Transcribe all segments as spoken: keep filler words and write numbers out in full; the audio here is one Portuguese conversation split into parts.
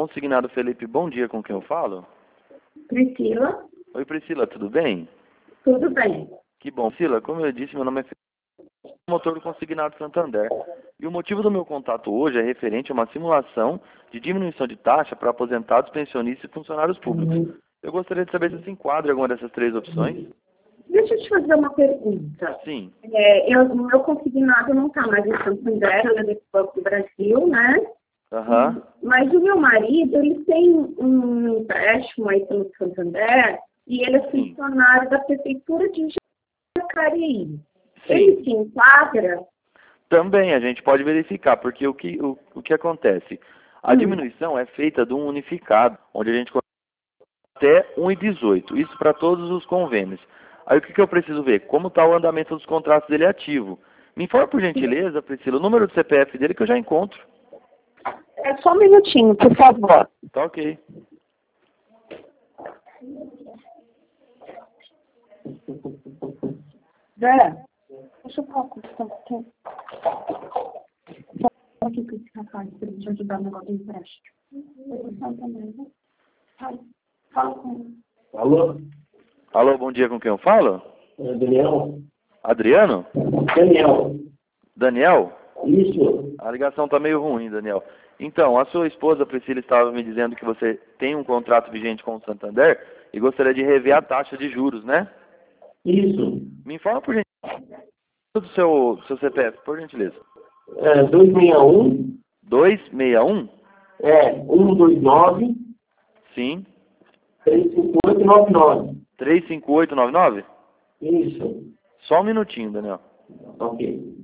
Consignado Felipe, bom dia, com quem eu falo? Priscila. Oi, Priscila, tudo bem? Tudo bem. Que bom. Priscila, como eu disse, meu nome é Felipe, motor do Consignado Santander. E o motivo do meu contato hoje é referente a uma simulação de diminuição de taxa para aposentados, pensionistas e funcionários públicos. Uhum. Eu gostaria de saber se se enquadra em alguma dessas três opções. Deixa eu te fazer uma pergunta. Sim. É, eu, o meu consignado não está mais em Santander, ele é do Banco do Brasil, né? Aham. Mas o meu marido, ele tem um empréstimo aí pelo Santander e ele é Sim. funcionário da Prefeitura de Jacareí. Sim. Ele se enquadra? Também a gente pode verificar, porque o que, o, o que acontece? A Hum. diminuição é feita de um unificado, onde a gente coloca até um e dezoito, isso para todos os convênios. Aí o que, que eu preciso ver? Como está o andamento dos contratos dele ativo. Me informa por gentileza, Priscila, o número do C P F dele que eu já encontro. É só um minutinho, por favor. Tá ok. Zé, deixa eu falar com você um pouquinho. Só aqui com esse rapaz, para ele te ajudar no negócio do empréstimo. Eu também, né? Fala, fala com ele. Alô? Alô, bom dia, com quem eu falo? É Daniel? Adriano? Daniel. Daniel? Isso. A ligação tá meio ruim, Daniel. Então, a sua esposa, Priscila, estava me dizendo que você tem um contrato vigente com o Santander e gostaria de rever a taxa de juros, né? Isso. Me informa por gentileza do seu, seu C P F, por gentileza. É dois seis um. dois seis um? É um dois nove. Sim. três cinco oito nove nove. três cinco oito nove nove? Isso. Só um minutinho, Daniel. Ok.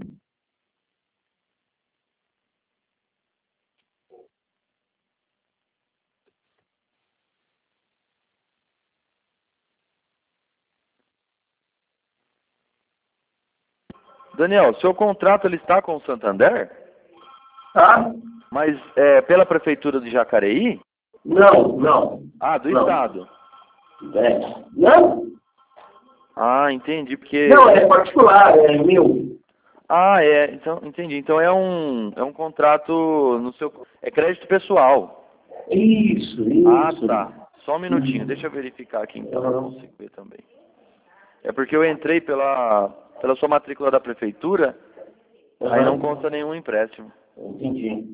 Daniel, seu contrato ele está com o Santander? Tá? Mas é pela Prefeitura de Jacareí? Não, não. Ah, do Não. Estado. É. Não? Ah, entendi, porque... Não, é particular, é meu. Ah, é, então, entendi. Então é um, é um contrato no seu... É crédito pessoal. Isso, isso. Ah, tá. Só um minutinho, deixa eu verificar aqui então, eu consigo ver também. É porque eu entrei pela, pela sua matrícula da Prefeitura, Uhum. aí não consta nenhum empréstimo. Entendi.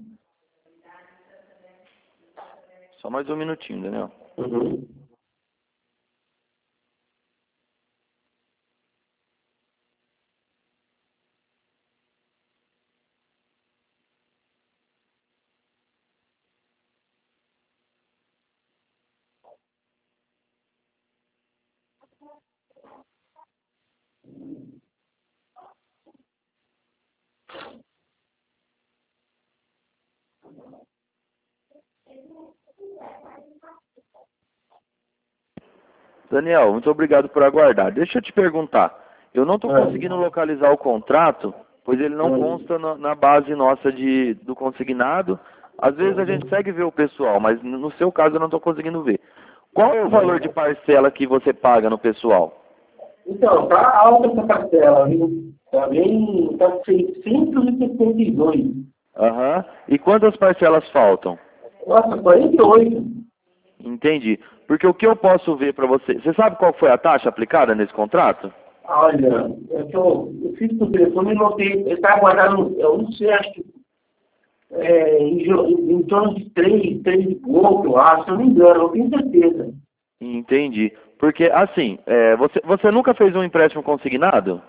Só mais um minutinho, Daniel. Uhum. Daniel, muito obrigado por aguardar. Deixa eu te perguntar. Eu não estou É. conseguindo localizar o contrato, pois ele não É. consta na, na base nossa de, do consignado. Às vezes a gente consegue ver o pessoal, mas no seu caso eu não estou conseguindo ver. Qual é o valor de parcela que você paga no pessoal? Então, tá alta essa parcela, viu? Tá bem, tá seiscentos e setenta e dois. Aham. E quantas parcelas faltam? Nossa, quarenta e oito. Entendi. Porque o que eu posso ver para você... Você sabe qual foi a taxa aplicada nesse contrato? Olha, é que eu, eu fiz por telefone e notei, ele está guardado, eu não sei, acho que é, em, jo- em torno de três, três e pouco, eu acho, se eu não me engano, eu tenho certeza. Entendi. Porque, assim, é, você, você nunca fez um empréstimo consignado?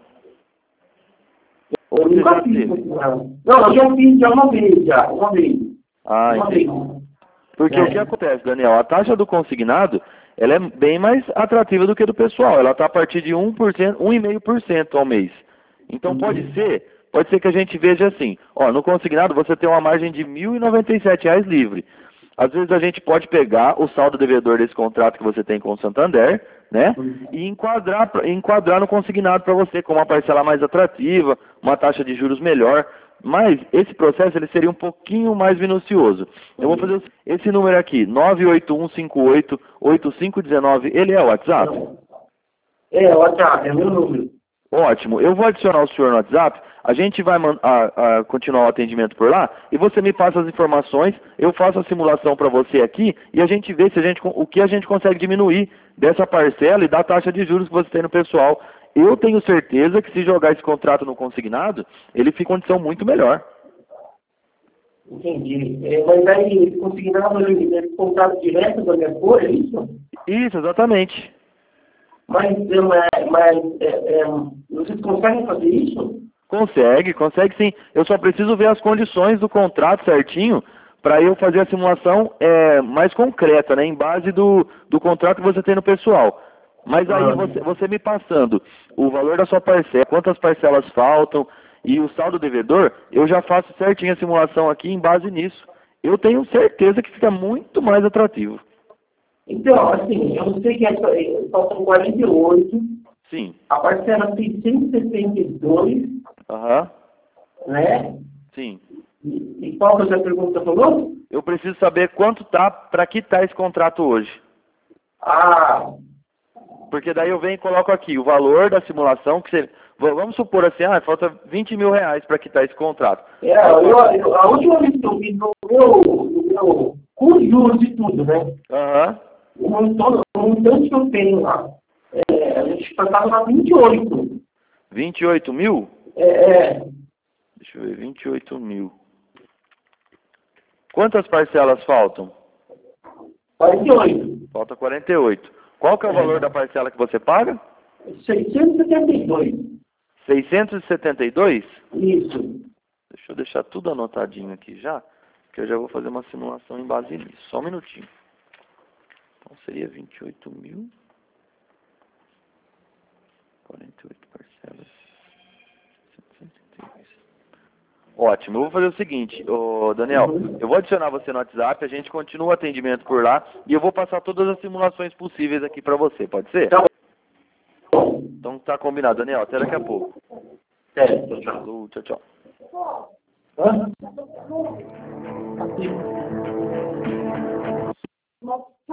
Ou Eu você nunca já fiz teve? isso, não. Não, eu já fiz já uma vez, já, uma vez. Ah, uma entendi. vez. Porque É. o que acontece, Daniel? A taxa do consignado, ela é bem mais atrativa do que do pessoal. Ela está a partir de um por cento, um vírgula cinco por cento ao mês. Então pode Uhum. ser, pode ser que a gente veja assim, ó, no consignado você tem uma margem de mil e noventa e sete reais livre. Às vezes a gente pode pegar o saldo devedor desse contrato que você tem com o Santander, né? E enquadrar, pra- enquadrar no consignado para você com uma parcela mais atrativa, uma taxa de juros melhor. Mas esse processo ele seria um pouquinho mais minucioso. Eu vou fazer o- esse número aqui, nove oito um cinco oito oito cinco um nove, ele é o WhatsApp? É, WhatsApp, é meu número. Ótimo. Eu vou adicionar o senhor no WhatsApp. a gente vai a, a continuar o atendimento por lá e você me passa as informações, eu faço a simulação para você aqui e a gente vê se a gente, o que a gente consegue diminuir dessa parcela e da taxa de juros que você tem no pessoal. Eu tenho certeza que se jogar esse contrato no consignado, ele fica em condição muito melhor. Entendi. É, mas aí, esse consignado, ele é contrato direto da minha cor, é isso? Isso, exatamente. Mas, mas, mas é, é, vocês conseguem fazer isso? Consegue, consegue sim. Eu só preciso ver as condições do contrato certinho para eu fazer a simulação é, mais concreta, né, em base do, do contrato que você tem no pessoal. Mas aí você, você me passando o valor da sua parcela, quantas parcelas faltam e o saldo devedor, eu já faço certinho a simulação aqui em base nisso. Eu tenho certeza que fica muito mais atrativo. Então, assim, eu sei que é, faltam quarenta e oito. Sim. A parcela seiscentos e sessenta e dois. Aham. Né? Sim. E, e qual que é a pergunta que você falou? Eu preciso saber quanto tá, para que tá esse contrato hoje. Ah, Porque daí eu venho e coloco aqui o valor da simulação, que você, vamos supor assim, ah, falta vinte mil reais para quitar esse contrato. é, eu, eu, a última vez que eu vi no meu, no meu com juros e tudo, né? Aham. O montante, o montante que eu tenho lá, é, a gente passava lá vinte e oito. vinte e oito mil? É, é, Deixa eu ver, vinte e oito mil. Quantas parcelas faltam? quarenta e oito. Falta quarenta e oito. Qual que é o valor da parcela que você paga? seiscentos e setenta e dois. seiscentos e setenta e dois? Isso. Deixa eu deixar tudo anotadinho aqui já, que eu já vou fazer uma simulação em base nisso. Só um minutinho. Então seria vinte e oito mil. quarenta e oito parcelas. cento e setenta e dois. Ótimo. Eu vou fazer o seguinte, ô Daniel, Uhum. eu vou adicionar você no WhatsApp, a gente continua o atendimento por lá e eu vou passar todas as simulações possíveis aqui pra você, pode ser? Tá bom. Então tá combinado, Daniel. Até daqui a pouco. É, tchau, tchau. Falou, tchau, tchau. Hã? Aqui.